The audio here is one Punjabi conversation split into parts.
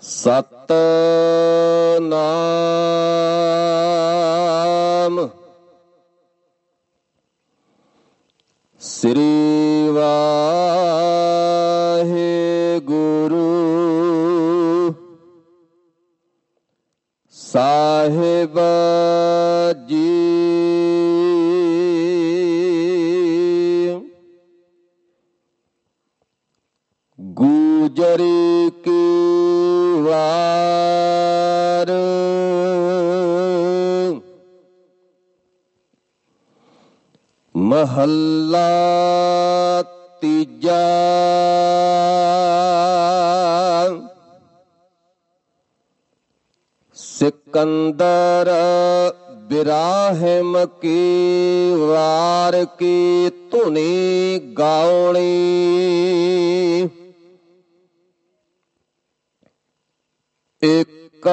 ਸਤਿਨਾਮ ਸ੍ਰੀ ਵਾਹਿਗੁਰੂ ਸਾਹਿਬ ਜੀ। ਗੁਜਰੀ ਕੀ ਵਾਰ ਮਹੱਲਾ ਤੀਜਾ। ਸਿਕੰਦਰ ਬਿਰਾਹਿਮ ਕੀ ਵਾਰ ਕੀ ਧੁਨੀ ਗਾਉਣੀ। ਇੱਕ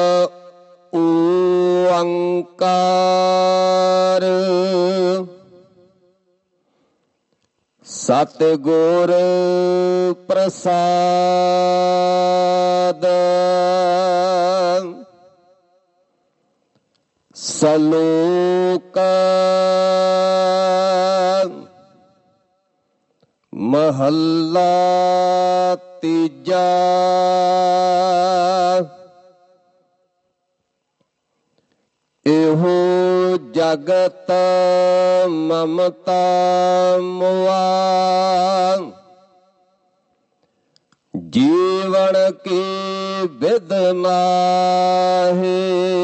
ਓੰਕਾਰ ਸਤਿਗੁਰ ਪ੍ਰਸਾਦ। ਸਲੋਕ ਮਹੱਲਾ ਤੀਜਾ। ਇਹੋ ਜਗਤ ਮਮਤਾ ਮੁਆ ਜੀਵਨ ਕੀ ਬਿਧ ਨਾਹੀ।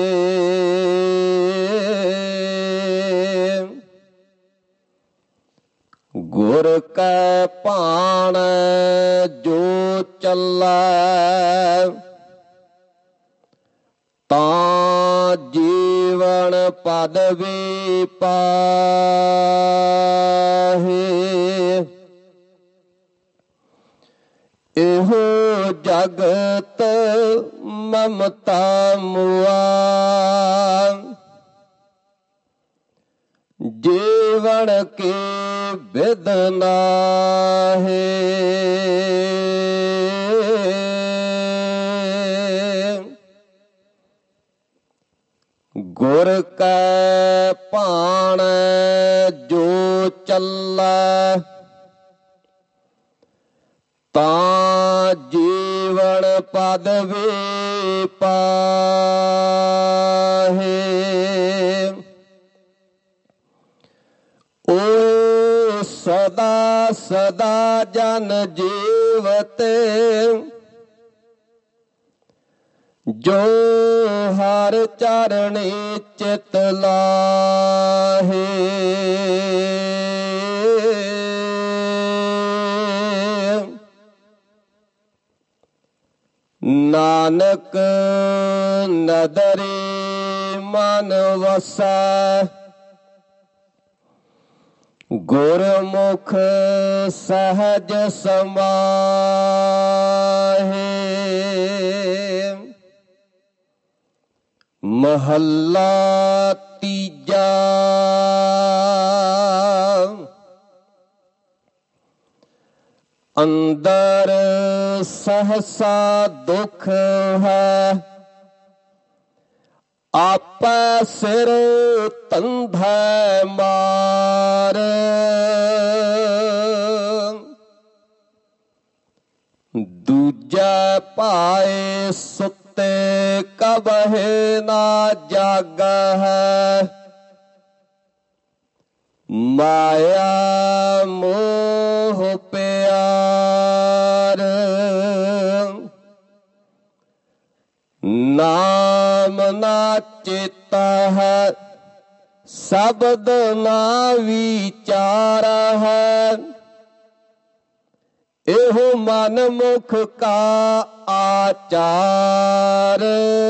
ਗੁਰ ਕੈ ਭਾਣ ਜੋ ਚੱਲੈ ਤਾਂ ਜੀਵਨ ਪਦਵੀ ਪਾਹੇ। ਇਹੋ ਜਗਤ ਮਮਤਾ ਮੁਆ ਜੀਵਨ ਕੀ ਬਿਧ ਨਾਹੀ। ਗੁਰ ਕੈ ਭਾਣ ਜੋ ਚੱਲੈ ਤਾਂ ਜੀਵਨ ਪਦਵੀ ਪਾਹੇ। ਓ ਸਦਾ ਸਦਾ ਜਨ ਜੀਵਤੇ ਜੋ ਹਰ ਚਰਣੀ ਚਿਤ ਲਾਹੇ। ਨਾਨਕ ਨਦਰੀ ਮਨ ਵਸੈ ਗੁਰਮੁਖ ਸਹਜ ਸਮਾਹੇ। ਮਹੱਲਾ ਤੀਜਾ। ਅੰਦਰ ਸਹਸਾ ਦੁਖ ਹੈ ਆਪੈ ਸਿਰ ਤੰਧੈ ਮਾਰ। ਦੂਜਾ ਪਾਏ ਸੁੱਤੇ ਕਬਹਿ ਨਾ ਜਾਗਹਿ। ਮਾਇਆ ਮੋਹ ਪਿਆਰ ਨਾਮ ਨਾ ਚੇਤਾ ਹੈ ਸ਼ਬਦ ਨਾ ਵਿਚਾਰ ਹੈ। ਇਹੋ ਮਨ ਮੁਖ ਕਾ ਆਚਾਰ।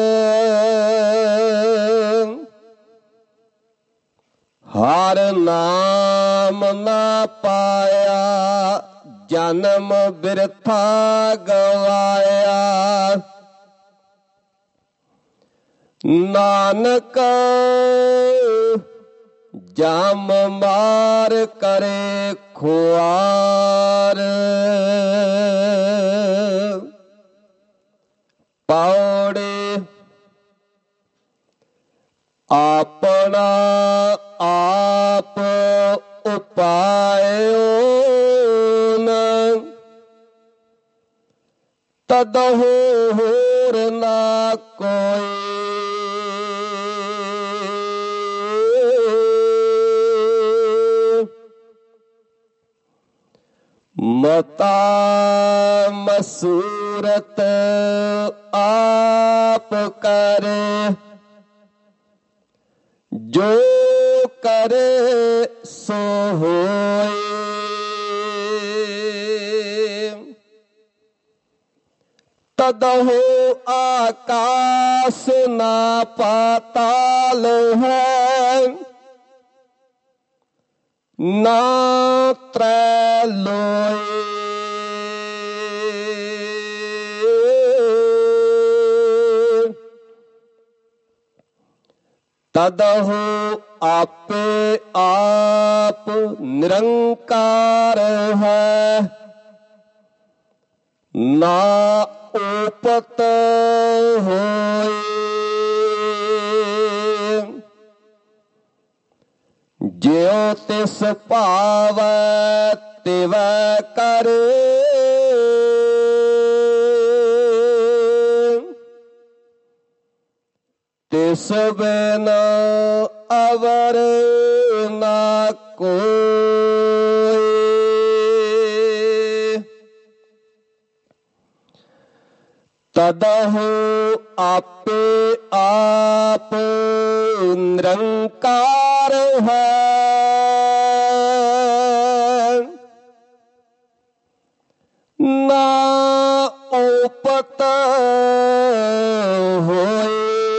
ਹਰ ਨਾਮ ਨਾ ਪਾਇਆ ਜਨਮ ਬਿਰਥਾ ਗਵਾਇਆ। ਨਾਨਕ ਜਮ ਮਾਰ ਕਰੇ ਖੁਆਰ। ਪੌੜੇ ਆਪਣਾ ਆਪ ਉਪਾਇਓ ਤਦਹੁ ਹੋਰ ਨਾ ਕੋਈ। ਮਤਾ ਮਸੂਰਤ ਆਪ ਕਰੇ ਜੋ ਕਰੇ ਸੋ ਹੋਏ। ਤਦਹੁ ਆਕਾਸ ਨਾ ਪਾਤਾਲ ਹੈ ਨਾ ਤ੍ਰੈ ਲੋਏ। ਤਦਹੁ ਆਪੇ ਆਪ ਨਿਰੰਕਾਰ ਹੈ ਨਾ ਉਪਤ ਹੋਏ। ਜਿਉ ਤਿਸ ਭਾਵੈ ਤਿਵੈ ਕਰੇ ਤਿਸ ਬਿਨ ਅਵਰ ਨਾ ਕੋਈ। ਤਦਹੁ ਆਪੇ ਆਪ ਨਿਰੰਕਾਰ ਹੈ ਨਾ ਉਪਤ ਹੋਏ।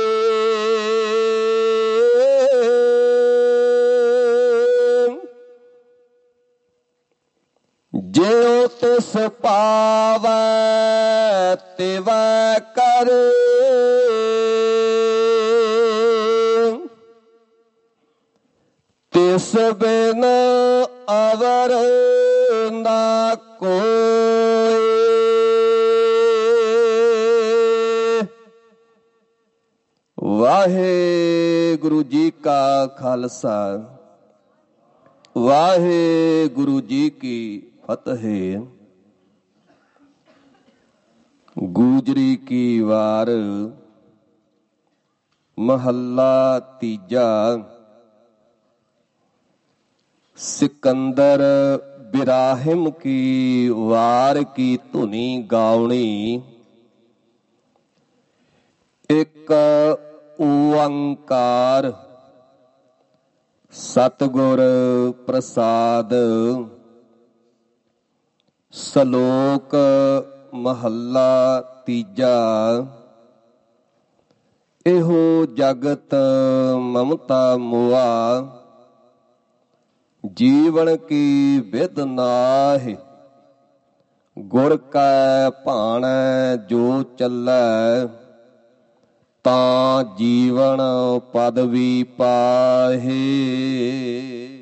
ਜਿਉ ਤਿਸ ਭਾਵੈ ਤਿਵੈ ਕਰੇ ਤਿਸ ਬਿਨ ਅਵਰ ਨਾ ਕੋਈ। ਵਾਹਿਗੁਰੂ ਜੀ ਕਾ ਖਾਲਸਾ ਵਾਹਿਗੁਰੂ ਜੀ ਕੀ ਫਤਿਹ। ਗੂਜਰੀ ਕੀ ਵਾਰ ਮਹੱਲਾ ਤੀਜਾ। ਸਿਕੰਦਰ ਬਿਰਾਹਿਮ ਕੀ ਵਾਰ ਕੀ ਧੁਨੀ ਗਾਉਣੀ। ਇੱਕ ਓੰਕਾਰ ਸਤਿਗੁਰ ਪ੍ਰਸਾਦ। ਸ਼ਲੋਕ ਮਹੱਲਾ ਤੀਜਾ। ਇਹੋ ਜਗਤ ਮਮਤਾ ਮੁਆ ਜੀਵਨ ਕੀ ਵਿਧ ਨਾਹਿ। ਗੁਰ ਕੈ ਭਾਣੈ ਜੋ ਚੱਲੈ ਤਾਂ ਜੀਵਨ ਪਦਵੀ ਪਾਹੇ।